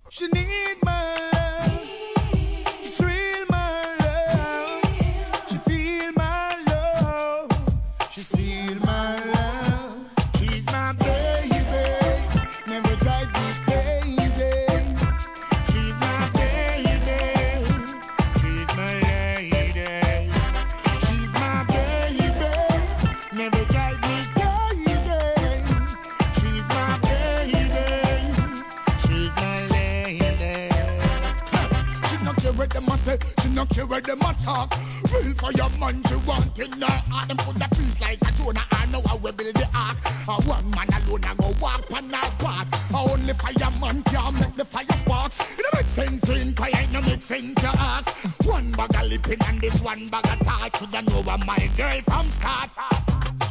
She need my love. It's real my love. She feel my love. She feel my love. She's my baby. Never drive me crazy. She's my baby. She's my lady. She's my baby. Never drive me crazy. She's my baby. She's my lady. She not care what them a say. She not care what them a talk. Real for your man, she want in her heart. Them put the peace like a Jonah. I know how we build the ark. A one man alone a go walk on that path. A only fireman can make the fire sparks. It don't make sense to inquire, it don't make sense to ask. One bag of lipping and this one bag of talk. Should I know what my girl from start?